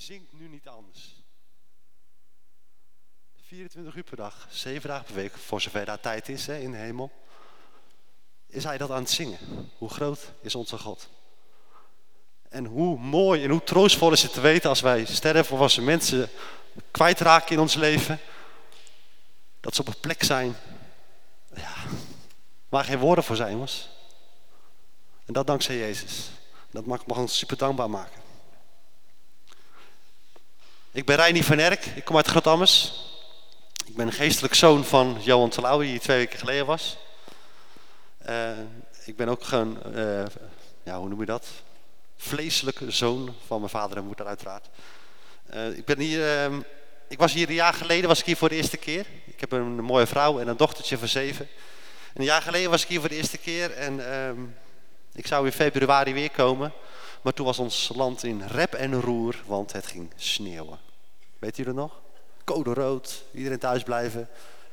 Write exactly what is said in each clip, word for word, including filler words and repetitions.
zingt nu niet anders. vierentwintig uur per dag, zeven dagen per week, voor zover daar tijd is hè, in de hemel, is hij dat aan het zingen. Hoe groot is onze God? En hoe mooi en hoe troostvol is het te weten als wij sterven of als we mensen kwijtraken in ons leven, dat ze op een plek zijn ja, waar geen woorden voor zijn, was. En dat dankzij Jezus. Dat mag, mag ons super dankbaar maken. Ik ben Reinier van Erk, ik kom uit Groot-Ammers. Ik ben een geestelijk zoon van Johan Terlouwen, die hier twee weken geleden was. Uh, ik ben ook gewoon, uh, ja, hoe noem je dat? Vleeselijke zoon van mijn vader en moeder uiteraard. Uh, ik, ben hier, uh, ik was hier een jaar geleden, was ik hier voor de eerste keer. Ik heb een mooie vrouw en een dochtertje van zeven. En een jaar geleden was ik hier voor de eerste keer en uh, ik zou in februari weer komen. Maar toen was ons land in rep en roer, want het ging sneeuwen. Weet u dat nog? Code rood, iedereen thuis blijven.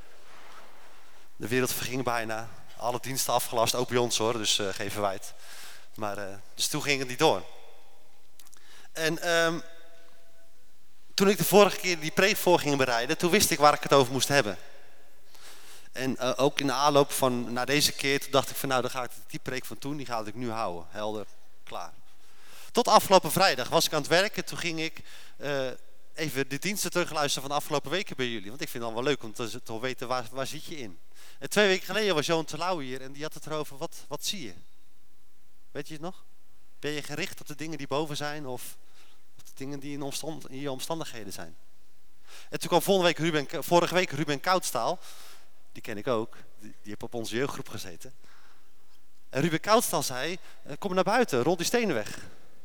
De wereld verging bijna. Alle diensten afgelast, ook bij ons hoor, dus uh, geen verwijt. Maar, uh, dus toen ging het niet door. En um, toen ik de vorige keer die preek voor ging bereiden, toen wist ik waar ik het over moest hebben. En uh, ook in de aanloop van naar deze keer, toen dacht ik van nou, dan ga ik die preek van toen, die ga ik nu houden. Helder, klaar. Tot afgelopen vrijdag was ik aan het werken, toen ging ik uh, even de diensten terugluisteren van de afgelopen weken bij jullie. Want ik vind het dan wel leuk om te, te weten waar, waar zit je in. En twee weken geleden was Johan Terlouwen hier en die had het erover, wat, wat zie je? Weet je het nog? Ben je gericht op de dingen die boven zijn of op de dingen die in, omstand, in je omstandigheden zijn? En toen kwam volgende week Ruben, vorige week Ruben Koudstaal, die ken ik ook, die, die heeft op onze jeugdgroep gezeten. En Ruben Koudstaal zei, kom naar buiten, rol die stenen weg.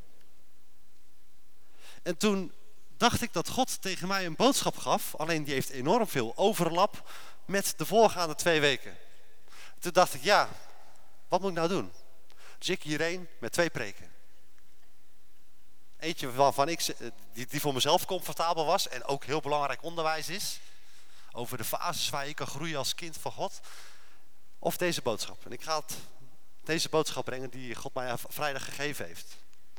En toen dacht ik dat God tegen mij een boodschap gaf, alleen die heeft enorm veel overlap met de voorgaande twee weken. Toen dacht ik, ja, wat moet ik nou doen? Dus ik hierheen met twee preken. Eentje waarvan ik, die, die voor mezelf comfortabel was en ook heel belangrijk onderwijs is. Over de fases waar je kan groeien als kind van God. Of deze boodschap. En ik ga het, deze boodschap brengen die God mij vrijdag gegeven heeft.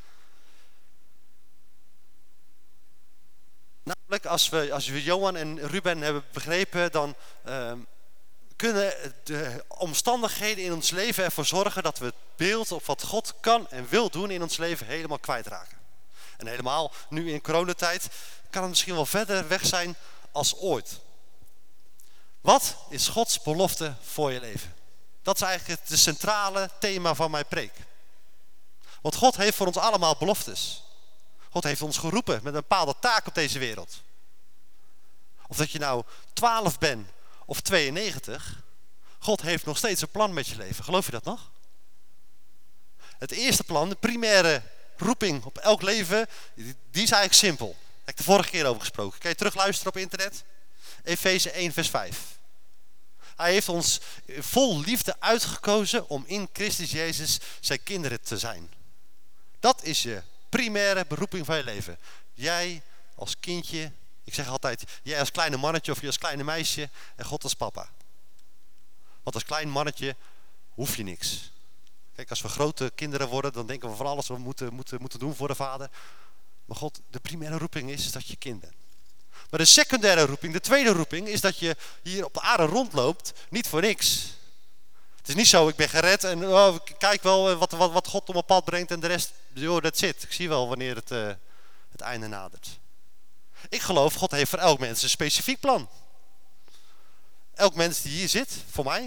Namelijk, als we, als we Johan en Ruben hebben begrepen, dan uh, kunnen de omstandigheden in ons leven ervoor zorgen dat we het beeld op wat God kan en wil doen in ons leven helemaal kwijtraken. En helemaal nu in coronatijd kan het misschien wel verder weg zijn als ooit. Wat is Gods belofte voor je leven? Dat is eigenlijk het centrale thema van mijn preek. Want God heeft voor ons allemaal beloftes. God heeft ons geroepen met een bepaalde taak op deze wereld. Of dat je nou twaalf bent of tweeënnegentig. God heeft nog steeds een plan met je leven. Geloof je dat nog? Het eerste plan, de primaire roeping op elk leven, die is eigenlijk simpel. Daar heb ik de vorige keer over gesproken. Kan je terugluisteren op internet? Efeze één vers vijf. Hij heeft ons vol liefde uitgekozen om in Christus Jezus zijn kinderen te zijn. Dat is je primaire beroeping van je leven. Jij als kindje, ik zeg altijd, jij als kleine mannetje of je als kleine meisje en God als papa. Want als klein mannetje hoef je niks. Kijk, als we grote kinderen worden, dan denken we van alles wat we moeten, moeten, moeten doen voor de vader. Maar God, de primaire roeping is, is dat je kind bent. Maar de secundaire roeping, de tweede roeping, is dat je hier op de aarde rondloopt, niet voor niks. Het is niet zo, ik ben gered en oh, kijk wel wat, wat, wat God op mijn pad brengt en de rest, joh, dat zit. Ik zie wel wanneer het, uh, het einde nadert. Ik geloof, God heeft voor elk mens een specifiek plan. Elk mens die hier zit, voor mij.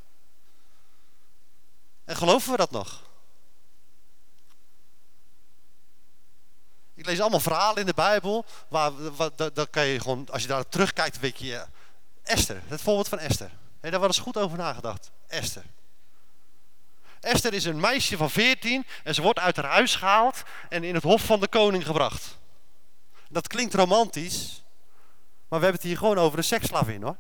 En geloven we dat nog? Ik lees allemaal verhalen in de Bijbel, waar, waar dan kan je gewoon, als je daar terugkijkt, weet je, ja, Esther, het voorbeeld van Esther. Heb je daar wel eens goed over nagedacht? Esther. Esther is een meisje van veertien en ze wordt uit haar huis gehaald en in het hof van de koning gebracht. Dat klinkt romantisch, maar we hebben het hier gewoon over een seksslavin hoor.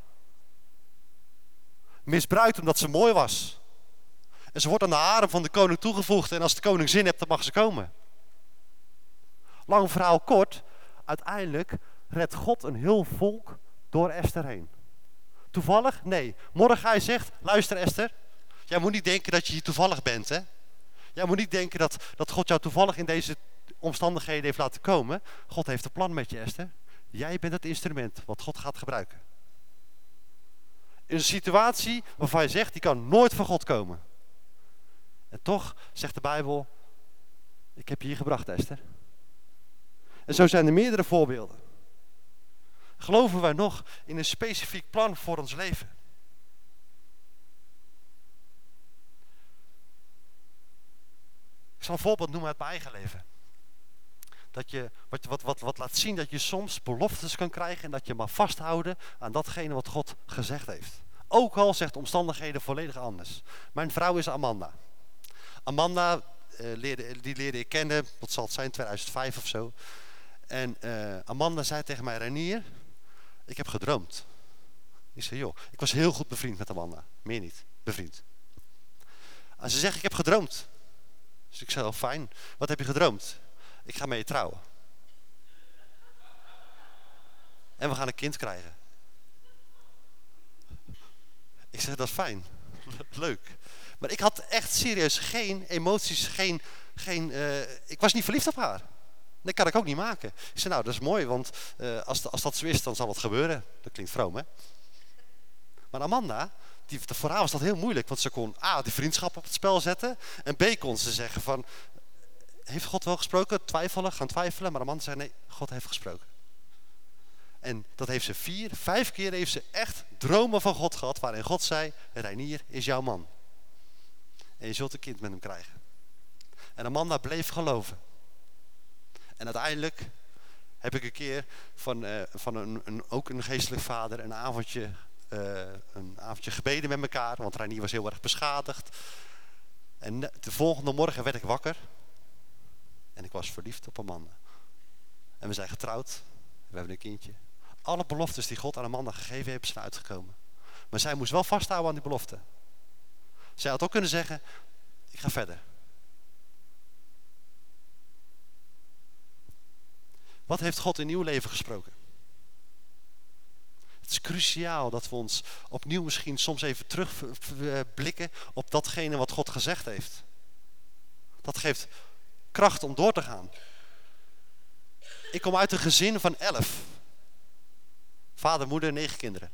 Misbruikt omdat ze mooi was. En ze wordt aan de harem van de koning toegevoegd en als de koning zin heeft, dan mag ze komen. Lang verhaal kort, uiteindelijk redt God een heel volk door Esther heen. Toevallig? Nee. Mordechai zegt, luister Esther, jij moet niet denken dat je hier toevallig bent. Hè? Jij moet niet denken dat, dat God jou toevallig in deze omstandigheden heeft laten komen. God heeft een plan met je, Esther. Jij bent het instrument wat God gaat gebruiken. In een situatie waarvan je zegt, die kan nooit van God komen. En toch zegt de Bijbel, ik heb je hier gebracht, Esther. En zo zijn er meerdere voorbeelden. Geloven wij nog in een specifiek plan voor ons leven? Ik zal een voorbeeld noemen uit mijn eigen leven. Dat je wat, wat, wat, wat laat zien dat je soms beloftes kan krijgen en dat je maar vasthouden aan datgene wat God gezegd heeft. Ook al zegt omstandigheden volledig anders. Mijn vrouw is Amanda. Amanda, uh, leerde, die leerde ik kennen, wat zal het zijn, tweeduizend vijf of zo. En uh, Amanda zei tegen mij, Reinier, ik heb gedroomd. Ik zei, joh, ik was heel goed bevriend met Amanda. Meer niet, bevriend. En ze zegt, ik heb gedroomd. Dus ik zei, oh, fijn. Wat heb je gedroomd? Ik ga met je trouwen. En we gaan een kind krijgen. Ik zeg, dat is fijn. Leuk. Maar ik had echt serieus geen emoties, geen... geen uh, ik was niet verliefd op haar. Dat kan ik ook niet maken. Ik zei, nou, dat is mooi, want uh, als, als dat zo is, dan zal het gebeuren. Dat klinkt vroom, hè? Maar Amanda, die, voor haar was dat heel moeilijk. Want ze kon A, die vriendschap op het spel zetten. En B, kon ze zeggen van... Heeft God wel gesproken? Twijfelen, gaan twijfelen. Maar Amanda zei, nee, God heeft gesproken. En dat heeft ze vier, vijf keer heeft ze echt dromen van God gehad. Waarin God zei, Reinier is jouw man. En je zult een kind met hem krijgen. En Amanda bleef geloven. En uiteindelijk heb ik een keer van, uh, van een, een, ook een geestelijk vader een avondje, uh, een avondje gebeden met elkaar. Want Reinier was heel erg beschadigd. En de volgende morgen werd ik wakker. En ik was verliefd op Amanda. En we zijn getrouwd. We hebben een kindje. Alle beloftes die God aan Amanda gegeven heeft zijn uitgekomen. Maar zij moest wel vasthouden aan die belofte. Zij had ook kunnen zeggen, ik ga verder. Wat heeft God in uw leven gesproken? Het is cruciaal dat we ons opnieuw misschien soms even terugblikken op datgene wat God gezegd heeft. Dat geeft kracht om door te gaan. Ik kom uit een gezin van elf. Vader, moeder, negen kinderen.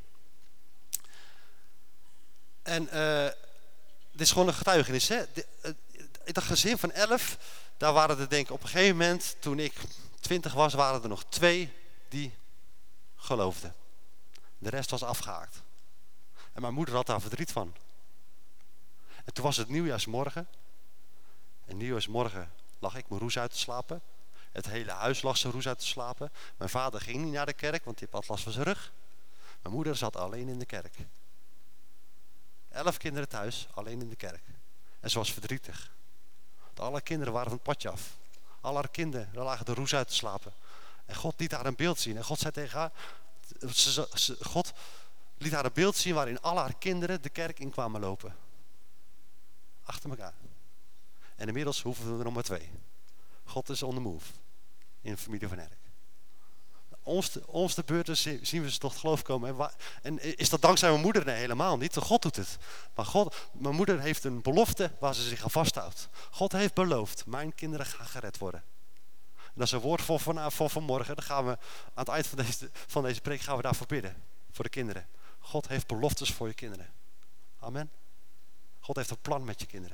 En uh, dit is gewoon een getuigenis. Hè? De, uh, dat gezin van elf, daar waren er denk ik op een gegeven moment, toen ik twintig was, waren er nog twee die geloofden. De rest was afgehaakt. En mijn moeder had daar verdriet van. En toen was het nieuwjaarsmorgen. En nieuwjaarsmorgen lag ik mijn roes uit te slapen. Het hele huis lag zijn roes uit te slapen. Mijn vader ging niet naar de kerk, want hij had last van zijn rug. Mijn moeder zat alleen in de kerk. Elf kinderen thuis, alleen in de kerk. En ze was verdrietig. Alle kinderen waren van het padje af. Alle haar kinderen lagen de roes uit te slapen. En God liet haar een beeld zien. En God zei tegen haar... Ze, ze, God liet haar een beeld zien waarin al haar kinderen de kerk in kwamen lopen. Achter elkaar. En inmiddels hoeven we er nog maar twee. God is on the move. In de familie van Erk. Ons de, ons de beurten zien we ze tot geloof komen. En, waar, en is dat dankzij mijn moeder? Nee, helemaal niet. God doet het. Maar God, mijn moeder heeft een belofte waar ze zich aan vasthoudt. God heeft beloofd, mijn kinderen gaan gered worden. En dat is een woord voor, van, voor vanmorgen. Dan gaan we aan het eind van deze, van deze preek gaan we daarvoor bidden. Voor de kinderen. God heeft beloftes voor je kinderen. Amen. God heeft een plan met je kinderen.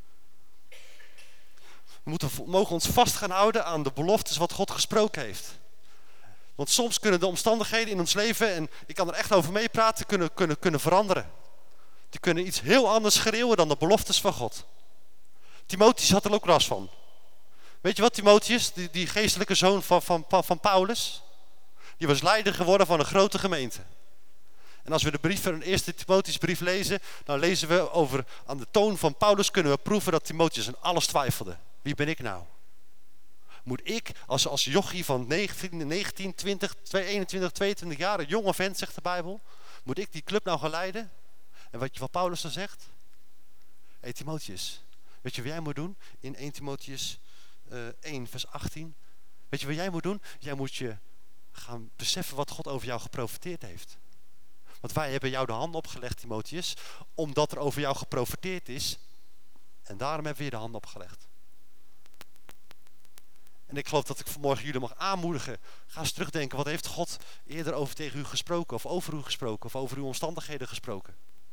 We moeten, mogen ons vast gaan houden aan de beloftes wat God gesproken heeft. Want soms kunnen de omstandigheden in ons leven, en ik kan er echt over meepraten, kunnen, kunnen, kunnen veranderen. Die kunnen iets heel anders schreeuwen dan de beloftes van God. Timotheus had er ook last van. Weet je wat Timotheus, die, die geestelijke zoon van, van, van Paulus, die was leider geworden van een grote gemeente. En als we de brief van een eerste Timotheusbrief lezen, dan lezen we over, aan de toon van Paulus kunnen we proeven dat Timotheus aan alles twijfelde. Wie ben ik nou? Moet ik als, als jochie van negentien, negentien, twintig, eenentwintig, tweeëntwintig jaar, een jonge vent, zegt de Bijbel, moet ik die club nou gaan leiden? En wat je van Paulus dan zegt? Hé hey, Timotheus, weet je wat jij moet doen? In eerste Timotheus uh, één vers achttien. Weet je wat jij moet doen? Jij moet je gaan beseffen wat God over jou geprofeteerd heeft. Want wij hebben jou de hand opgelegd, Timotheus, omdat er over jou geprofeteerd is. En daarom hebben we je de hand opgelegd. En ik geloof dat ik vanmorgen jullie mag aanmoedigen. Ga eens terugdenken, wat heeft God eerder over tegen u gesproken? Of over u gesproken? Of over uw omstandigheden gesproken?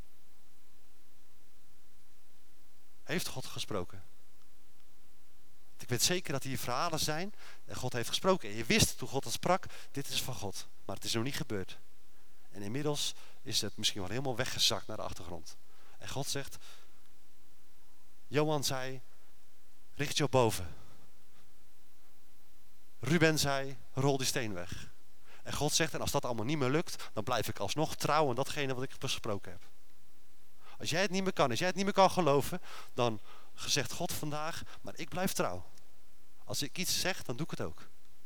Heeft God gesproken? Ik weet zeker dat hier verhalen zijn en God heeft gesproken. En je wist toen God het sprak, dit is van God. Maar het is nog niet gebeurd. En inmiddels is het misschien wel helemaal weggezakt naar de achtergrond. En God zegt, Johan zei, richt je op boven. Ruben zei, rol die steen weg. En God zegt, en als dat allemaal niet meer lukt, dan blijf ik alsnog trouw aan datgene wat ik gesproken heb. Als jij het niet meer kan, als jij het niet meer kan geloven, dan zegt God vandaag, maar ik blijf trouw. Als ik iets zeg, dan doe ik het ook.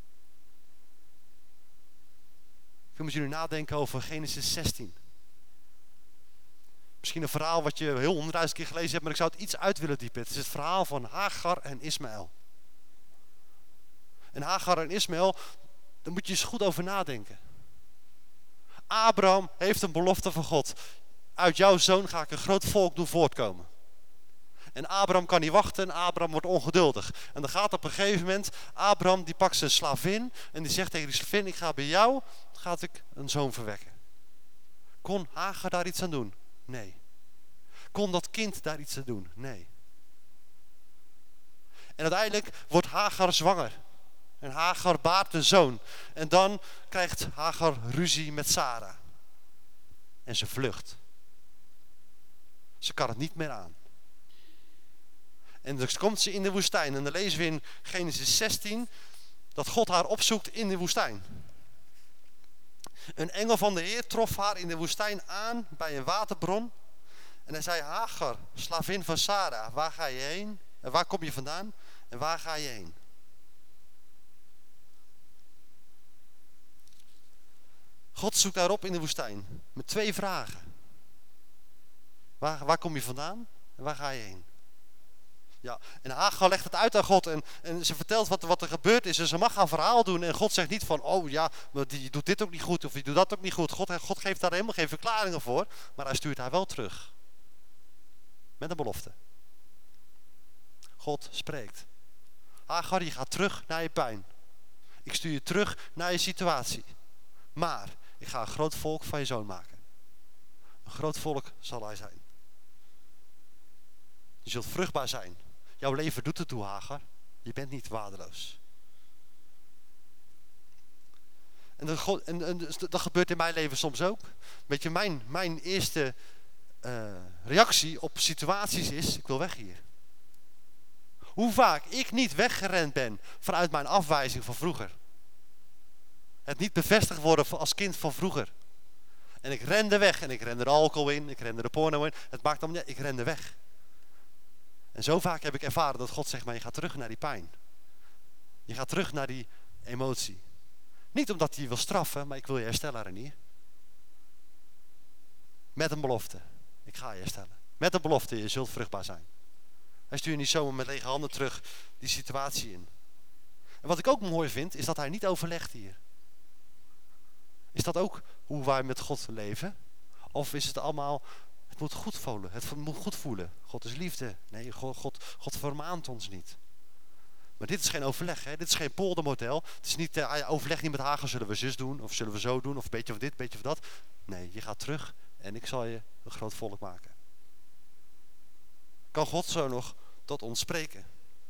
Ik wil met jullie nadenken over Genesis zestien. Misschien een verhaal wat je heel honderdduizend keer gelezen hebt, maar ik zou het iets uit willen diepen. Het is het verhaal van Hagar en Ismaël. En Hagar en Ismaël, daar moet je eens goed over nadenken. Abraham heeft een belofte van God. Uit jouw zoon ga ik een groot volk doen voortkomen. En Abraham kan niet wachten en Abraham wordt ongeduldig. En dan gaat op een gegeven moment, Abraham die pakt zijn slavin en die zegt tegen die slavin, ik ga bij jou, ga ik een zoon verwekken. Kon Hagar daar iets aan doen? Nee. Kon dat kind daar iets aan doen? Nee. En uiteindelijk wordt Hagar zwanger. En Hagar baart een zoon. En dan krijgt Hagar ruzie met Sarah. En ze vlucht. Ze kan het niet meer aan. En dus komt ze in de woestijn. En dan lezen we in Genesis zestien dat God haar opzoekt in de woestijn. Een engel van de Heer trof haar in de woestijn aan bij een waterbron. En hij zei, Hagar, slavin van Sarah, waar ga je heen? En waar kom je vandaan? En waar ga je heen? God zoekt haar op in de woestijn met twee vragen. Waar, waar kom je vandaan en waar ga je heen? Ja, en Hagar legt het uit aan God en, en ze vertelt wat, wat er gebeurd is. En ze mag haar verhaal doen en God zegt niet van, oh ja, maar die doet dit ook niet goed of die doet dat ook niet goed. God, God geeft daar helemaal geen verklaringen voor, maar hij stuurt haar wel terug. Met een belofte. God spreekt. Hagar, je gaat terug naar je pijn. Ik stuur je terug naar je situatie. Maar ik ga een groot volk van je zoon maken. Een groot volk zal hij zijn. Je zult vruchtbaar zijn. Jouw leven doet het toe, Hagar. Je bent niet waardeloos. En dat, en, en dat gebeurt in mijn leven soms ook. Weet je, mijn, mijn eerste uh, reactie op situaties is, ik wil weg hier. Hoe vaak ik niet weggerend ben vanuit mijn afwijzing van vroeger. Het niet bevestigd worden als kind van vroeger. En ik rende weg en ik rende de alcohol in, ik rende de porno in. Het maakt allemaal niet, ik rende weg. En zo vaak heb ik ervaren dat God zegt, maar je gaat terug naar die pijn. Je gaat terug naar die emotie. Niet omdat hij je wil straffen, maar ik wil je herstellen, Renier. Met een belofte. Ik ga je herstellen. Met een belofte, je zult vruchtbaar zijn. Hij stuurt niet zomaar met lege handen terug die situatie in. En wat ik ook mooi vind, is dat hij niet overlegt hier. Is dat ook hoe wij met God leven? Of is het allemaal, het moet goed voelen, het moet goed voelen. God is liefde. Nee, God, God, God vermaant ons niet. Maar dit is geen overleg, hè? Dit is geen poldermodel. Het is niet, uh, overleg niet met Hagar, zullen we zus doen, of zullen we zo doen, of een beetje van dit, een beetje van dat. Nee, je gaat terug en ik zal je een groot volk maken. Kan God zo nog tot ons spreken?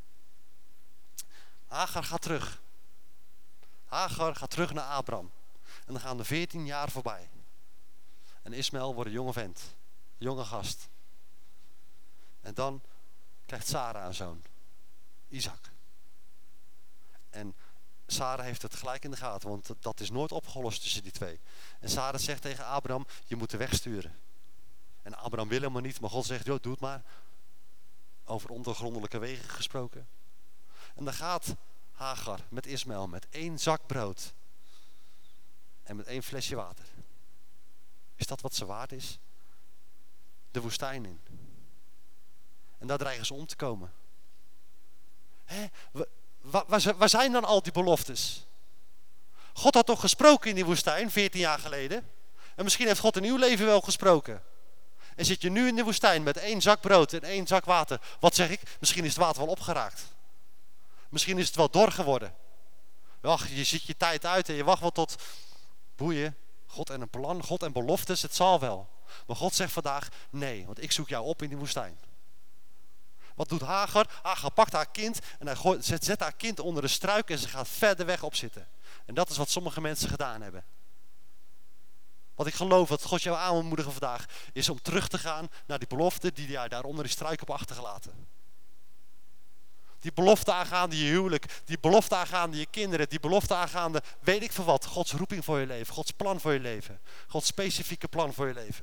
Hagar gaat terug. Hagar gaat terug naar Abraham. En dan gaan er veertien jaar voorbij. En Ismaël wordt een jonge vent. Een jonge gast. En dan krijgt Sarah een zoon. Isaac. En Sarah heeft het gelijk in de gaten. Want dat is nooit opgelost tussen die twee. En Sarah zegt tegen Abraham, je moet de weg sturen. En Abraham wil helemaal niet. Maar God zegt, joh, doe het maar. Over ondergrondelijke wegen gesproken. En dan gaat Hagar met Ismaël met één zak brood. En met één flesje water. Is dat wat ze waard is? De woestijn in. En daar dreigen ze om te komen. Hé, waar, waar, waar zijn dan al die beloftes? God had toch gesproken in die woestijn, veertien jaar geleden? En misschien heeft God in uw leven wel gesproken. En zit je nu in de woestijn met één zak brood en één zak water. Wat zeg ik? Misschien is het water wel opgeraakt. Misschien is het wel dor geworden. Wacht, je ziet je tijd uit en je wacht wel tot boeien. God en een plan, God en beloftes, het zal wel. Maar God zegt vandaag, nee, want ik zoek jou op in die woestijn. Wat doet Hagar? Hagar pakt haar kind en hij gooit, zet, zet haar kind onder de struik en ze gaat verder weg op zitten. En dat is wat sommige mensen gedaan hebben. Wat ik geloof, wat God jou aan wil moedigen vandaag, is om terug te gaan naar die belofte die hij daar onder die struik hebt achtergelaten. Die belofte aangaande je huwelijk, die belofte aangaande je kinderen, die belofte aangaande, weet ik veel wat, Gods roeping voor je leven, Gods plan voor je leven, Gods specifieke plan voor je leven.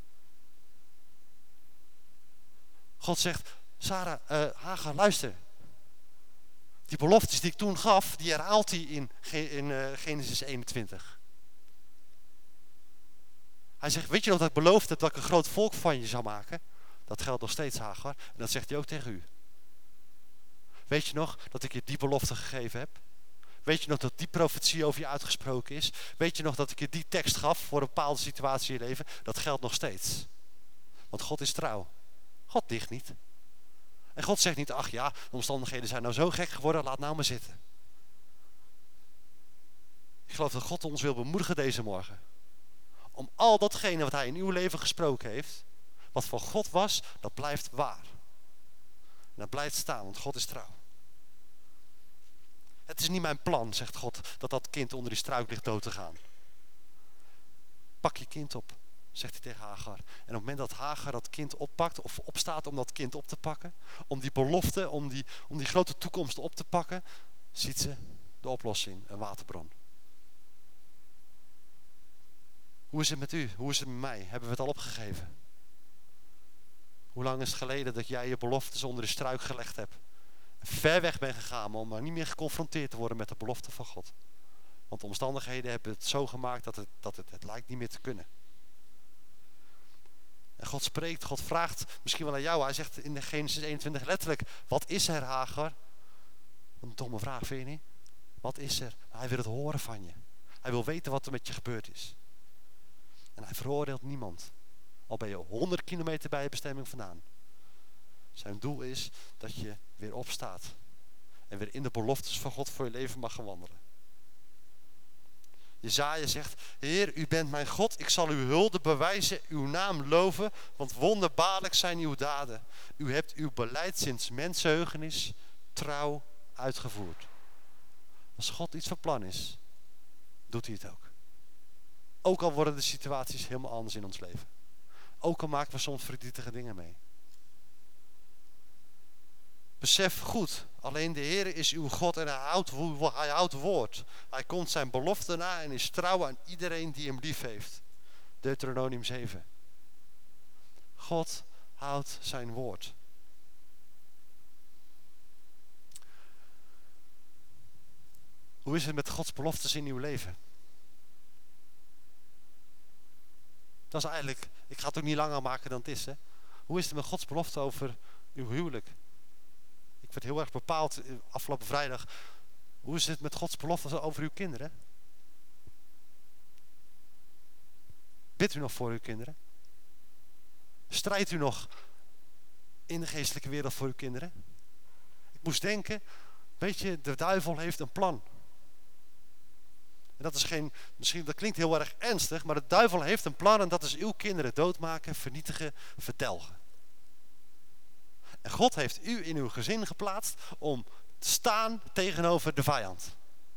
God zegt, Sarah, uh, Hagar, luister. Die beloftes die ik toen gaf, die herhaalt hij in, in uh, Genesis eenentwintig. Hij zegt, weet je nog dat ik beloofd heb dat ik een groot volk van je zou maken? Dat geldt nog steeds, Hagar. En dat zegt hij ook tegen u. Weet je nog dat ik je die belofte gegeven heb? Weet je nog dat die profetie over je uitgesproken is? Weet je nog dat ik je die tekst gaf voor een bepaalde situatie in je leven? Dat geldt nog steeds. Want God is trouw. God dicht niet. En God zegt niet, ach ja, de omstandigheden zijn nou zo gek geworden, laat nou maar zitten. Ik geloof dat God ons wil bemoedigen deze morgen. Om al datgene wat hij in uw leven gesproken heeft, wat van God was, dat blijft waar. En dat blijft staan, want God is trouw. Het is niet mijn plan, zegt God, dat dat kind onder die struik ligt dood te gaan. Pak je kind op, zegt hij tegen Hagar. En op het moment dat Hagar dat kind oppakt, of opstaat om dat kind op te pakken, om die belofte, om die, om die grote toekomst op te pakken, ziet ze de oplossing, een waterbron. Hoe is het met u? Hoe is het met mij? Hebben we het al opgegeven? Hoe lang is het geleden dat jij je beloftes onder de struik gelegd hebt? Ver weg bent gegaan om maar niet meer geconfronteerd te worden met de belofte van God. Want de omstandigheden hebben het zo gemaakt dat het, dat het, het lijkt niet meer te kunnen. En God spreekt, God vraagt misschien wel aan jou. Hij zegt in de Genesis eenentwintig letterlijk, wat is er, Hagar? Een domme vraag, vind je niet? Wat is er? Hij wil het horen van je. Hij wil weten wat er met je gebeurd is. En hij veroordeelt niemand. Al ben je honderd kilometer bij je bestemming vandaan. Zijn doel is dat je weer opstaat. En weer in de beloftes van God voor je leven mag gaan wandelen. Jesaja zegt, Heer, u bent mijn God, ik zal uw hulde bewijzen, uw naam loven, want wonderbaarlijk zijn uw daden. U hebt uw beleid sinds mensenheugenis trouw uitgevoerd. Als God iets van plan is, doet hij het ook. Ook al worden de situaties helemaal anders in ons leven. Ook al maken we soms verdrietige dingen mee. Besef goed, alleen de Heer is uw God en hij houdt, hij houdt woord. Hij komt zijn belofte na en is trouw aan iedereen die hem lief heeft. Deuteronomium zeven. God houdt zijn woord. Hoe is het met Gods beloftes in uw leven? Dat is eigenlijk, ik ga het ook niet langer maken dan het is. Hè? Hoe is het met Gods belofte over uw huwelijk? Ik werd heel erg bepaald afgelopen vrijdag. Hoe is het met Gods belofte over uw kinderen? Bidt u nog voor uw kinderen? Strijdt u nog in de geestelijke wereld voor uw kinderen? Ik moest denken, weet je, de duivel heeft een plan. En dat is geen, misschien dat klinkt heel erg ernstig, maar de duivel heeft een plan en dat is uw kinderen doodmaken, vernietigen, verdelgen. En God heeft u in uw gezin geplaatst om te staan tegenover de vijand.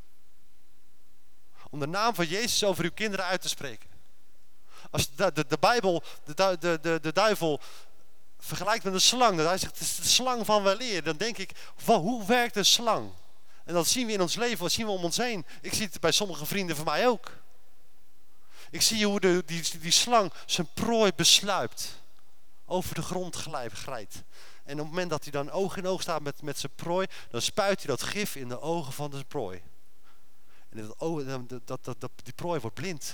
Om de naam van Jezus over uw kinderen uit te spreken. Als de, de, de Bijbel de, de, de, de duivel vergelijkt met een slang, dat hij zegt het is de slang van weleer, dan denk ik, wow, hoe werkt een slang? En dat zien we in ons leven, dat zien we om ons heen. Ik zie het bij sommige vrienden van mij ook. Ik zie hoe de, die, die slang zijn prooi besluipt. Over de grond glijdt. En op het moment dat hij dan oog in oog staat met, met zijn prooi, dan spuit hij dat gif in de ogen van de prooi. En dat, dat, dat, dat, dat, die prooi wordt blind.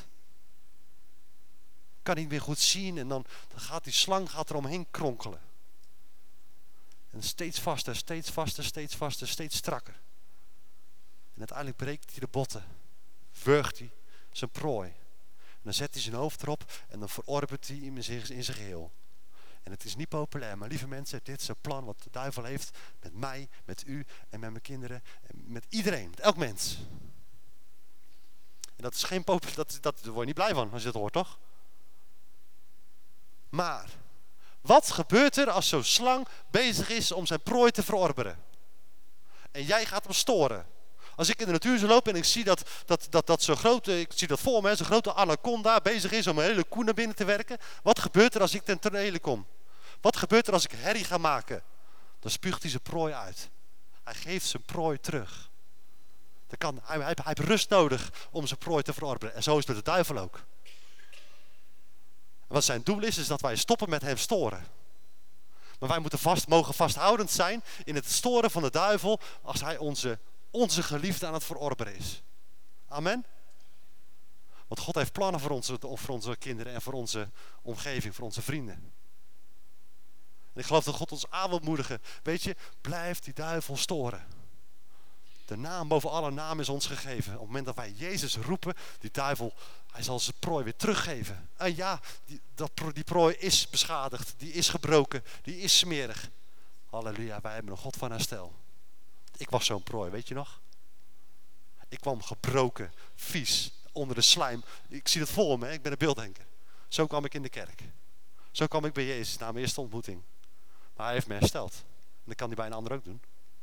Kan niet meer goed zien en dan, dan gaat die slang gaat er omheen kronkelen. En steeds vaster, steeds vaster, steeds vaster, steeds strakker. En uiteindelijk breekt hij de botten. Wurgt hij zijn prooi. En dan zet hij zijn hoofd erop en dan verorbert hij hem in zijn, in zijn geheel. En het is niet populair, maar lieve mensen, dit is een plan wat de duivel heeft met mij, met u en met mijn kinderen. En met iedereen, met elk mens. En dat is geen populair, dat, dat, daar word je niet blij van als je dat hoort, toch? Maar, wat gebeurt er als zo'n slang bezig is om zijn prooi te verorberen? En jij gaat hem storen. Als ik in de natuur zou lopen en ik zie dat, dat, dat, dat zo'n grote, ik zie dat voor me, zo'n grote anaconda bezig is om een hele koe naar binnen te werken. Wat gebeurt er als ik ten tonele kom? Wat gebeurt er als ik herrie ga maken? Dan spuugt hij zijn prooi uit. Hij geeft zijn prooi terug. Dat kan, hij, hij, hij heeft rust nodig om zijn prooi te verorberen. En zo is het met de duivel ook. En wat zijn doel is, is dat wij stoppen met hem storen. Maar wij moeten vast, mogen vasthoudend zijn in het storen van de duivel als hij onze, onze geliefde aan het verorberen is. Amen. Want God heeft plannen voor onze, voor onze kinderen en voor onze omgeving, voor onze vrienden. En ik geloof dat God ons aan wil moedigen. Weet je, blijf die duivel storen. De naam boven alle namen is ons gegeven. Op het moment dat wij Jezus roepen, die duivel, hij zal zijn prooi weer teruggeven. En ja, die, dat, die prooi is beschadigd, die is gebroken, die is smerig. Halleluja, wij hebben een God van herstel. Ik was zo'n prooi, weet je nog? Ik kwam gebroken, vies, onder de slijm. Ik zie het voor me, hè? Ik ben een beelddenker. Zo kwam ik in de kerk. Zo kwam ik bij Jezus na mijn eerste ontmoeting. Maar hij heeft me hersteld. En dat kan hij bij een ander ook doen.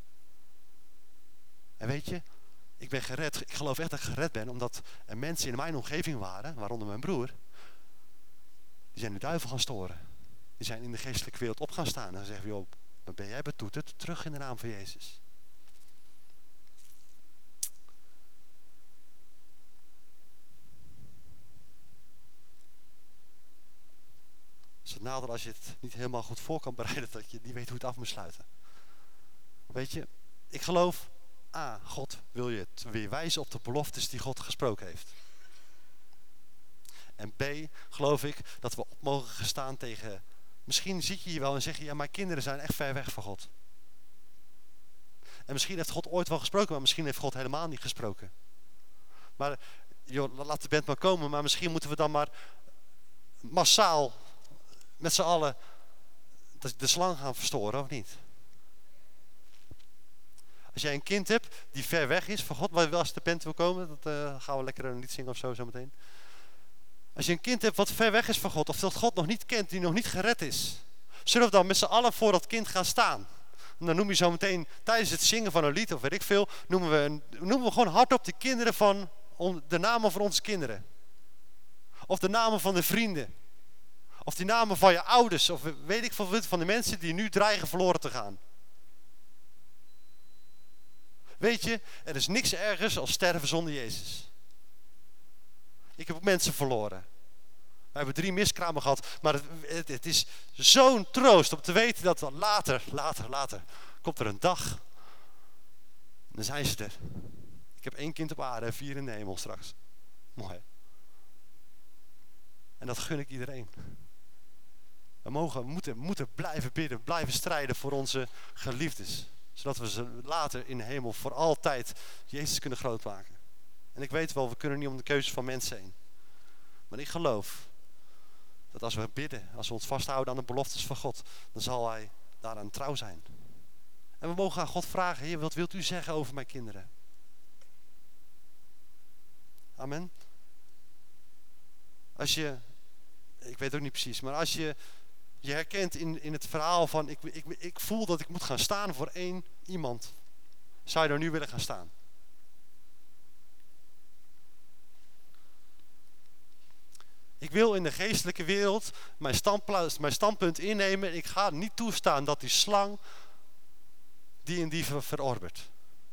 En weet je, ik ben gered. Ik geloof echt dat ik gered ben, omdat er mensen in mijn omgeving waren, waaronder mijn broer, die zijn de duivel gaan storen. Die zijn in de geestelijke wereld op gaan staan. En dan zeggen we, joh, wat ben jij betoeterd? Terug in de naam van Jezus. Het is het nadeel als je het niet helemaal goed voor kan bereiden, dat je niet weet hoe het af moet sluiten. Weet je, ik geloof, A, God wil je het weer wijzen op de beloftes die God gesproken heeft. En B, geloof ik dat we op mogen gaan staan tegen, misschien zit je hier wel en zeg je, ja, mijn kinderen zijn echt ver weg van God. En misschien heeft God ooit wel gesproken, maar misschien heeft God helemaal niet gesproken. Maar joh, laat de band maar komen, maar misschien moeten we dan maar massaal met z'n allen de slang gaan verstoren, of niet? Als jij een kind hebt die ver weg is van God, maar wel als de band wil komen, dat uh, gaan we lekker een lied zingen of zo zometeen. Als je een kind hebt wat ver weg is van God, of dat God nog niet kent, die nog niet gered is, zullen we dan met z'n allen voor dat kind gaan staan? En dan noem je zo meteen tijdens het zingen van een lied, of weet ik veel, noemen we, noemen we gewoon hardop de kinderen van, de namen van onze kinderen. Of de namen van de vrienden. Of die namen van je ouders, of weet ik veel, van de mensen die nu dreigen verloren te gaan. Weet je, er is niks ergers als sterven zonder Jezus. Ik heb ook mensen verloren. We hebben drie miskramen gehad, maar het, het, het is zo'n troost om te weten dat later, later, later, komt er een dag. En dan zijn ze er. Ik heb één kind op aarde en vier in de hemel straks. Mooi. En dat gun ik iedereen. We, mogen, we moeten, moeten blijven bidden, blijven strijden voor onze geliefdes. Zodat we ze later in de hemel voor altijd Jezus kunnen grootmaken. En ik weet wel, we kunnen niet om de keuzes van mensen heen. Maar ik geloof dat als we bidden, als we ons vasthouden aan de beloftes van God, dan zal Hij daaraan trouw zijn. En we mogen aan God vragen, Heer, wat wilt u zeggen over mijn kinderen? Amen. Als je, ik weet ook niet precies, maar als je je herkent in, in het verhaal van, ik, ik, ik voel dat ik moet gaan staan voor één iemand. Zou je er nu willen gaan staan? Ik wil in de geestelijke wereld mijn standpunt, mijn standpunt innemen. Ik ga niet toestaan dat die slang die en die ver, verorbert.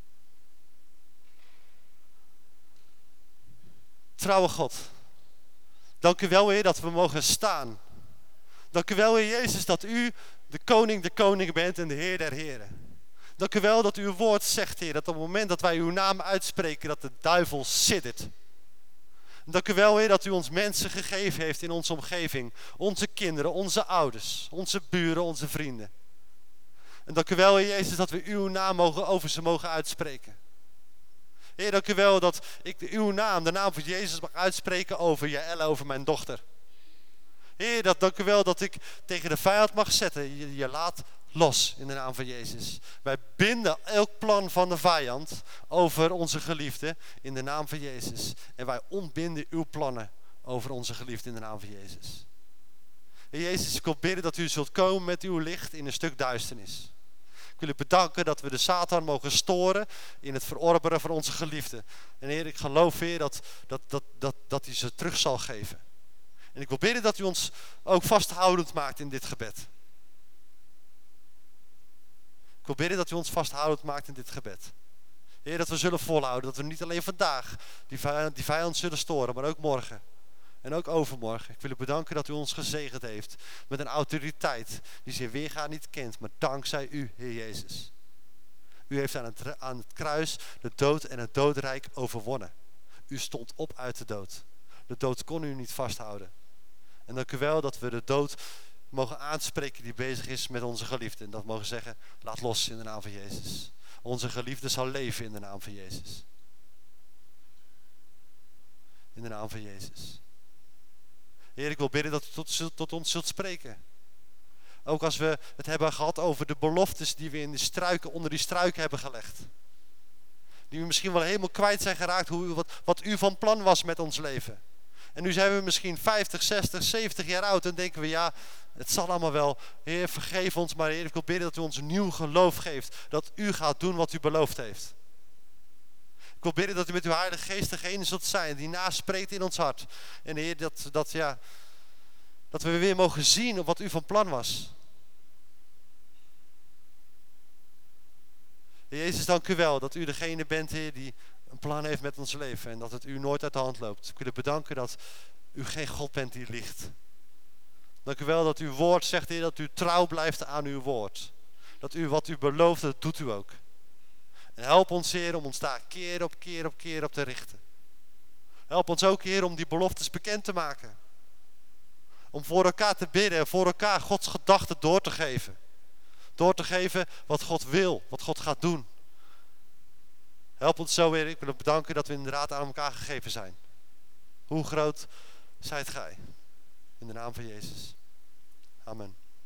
Trouwe God, dank u wel, Heer, dat we mogen staan. Dank u wel, Heer Jezus, dat u de koning de koningen bent en de Heer der heren. Dank u wel dat uw woord zegt, Heer, dat op het moment dat wij uw naam uitspreken, dat de duivel siddert. Dank u wel, Heer, dat u ons mensen gegeven heeft in onze omgeving. Onze kinderen, onze ouders, onze buren, onze vrienden. En dank u wel, Heer Jezus, dat we uw naam mogen, over ze mogen uitspreken. Heer, dank u wel dat ik uw naam, de naam van Jezus mag uitspreken over Jaëlle, over mijn dochter. Heer, dat, dank u wel dat ik tegen de vijand mag zetten. Je, je laat los in de naam van Jezus. Wij binden elk plan van de vijand over onze geliefde in de naam van Jezus. En wij ontbinden uw plannen over onze geliefde in de naam van Jezus. Heer Jezus, ik wil bidden dat u zult komen met uw licht in een stuk duisternis. Ik wil u bedanken dat we de Satan mogen storen in het verorberen van onze geliefde. En Heer, ik geloof, Heer, dat, dat, dat, dat, dat u ze terug zal geven. En ik wil bidden dat u ons ook vasthoudend maakt in dit gebed. Ik wil bidden dat u ons vasthoudend maakt in dit gebed. Heer, dat we zullen volhouden. Dat we niet alleen vandaag die vijand, die vijand zullen storen, maar ook morgen. En ook overmorgen. Ik wil u bedanken dat u ons gezegend heeft met een autoriteit die zijn weerga niet kent, maar dankzij u, Heer Jezus. U heeft aan het, aan het kruis de dood en het doodrijk overwonnen. U stond op uit de dood. De dood kon u niet vasthouden. En dank u wel dat we de dood mogen aanspreken die bezig is met onze geliefde. En dat mogen zeggen, laat los in de naam van Jezus. Onze geliefde zal leven in de naam van Jezus. In de naam van Jezus. Heer, ik wil bidden dat u tot, tot ons zult spreken. Ook als we het hebben gehad over de beloftes die we in de struiken, onder die struiken hebben gelegd. Die we misschien wel helemaal kwijt zijn geraakt, hoe, wat, wat u van plan was met ons leven. En nu zijn we misschien vijftig, zestig, zeventig jaar oud en denken we, ja, het zal allemaal wel. Heer, vergeef ons, maar Heer, ik wil bidden dat u ons een nieuw geloof geeft. Dat u gaat doen wat u beloofd heeft. Ik wil bidden dat u met uw Heilige Geest degene zult zijn die naspreekt in ons hart. En Heer, dat, dat, ja, dat we weer mogen zien op wat u van plan was. Heer Jezus, dank u wel dat u degene bent, Heer, die een plan heeft met ons leven. En dat het u nooit uit de hand loopt. Ik wil u bedanken dat u geen God bent die liegt. Dank u wel dat uw woord zegt, Heer, dat u trouw blijft aan uw woord. Dat u wat u belooft, dat doet u ook. En help ons, Heer, om ons daar keer op keer op keer op te richten. Help ons ook, Heer, om die beloftes bekend te maken. Om voor elkaar te bidden en voor elkaar Gods gedachten door te geven. Door te geven wat God wil, wat God gaat doen. Help ons zo, Heer. Ik wil bedanken dat we inderdaad aan elkaar gegeven zijn. Hoe groot zijt gij? In de naam van Jezus. Amen.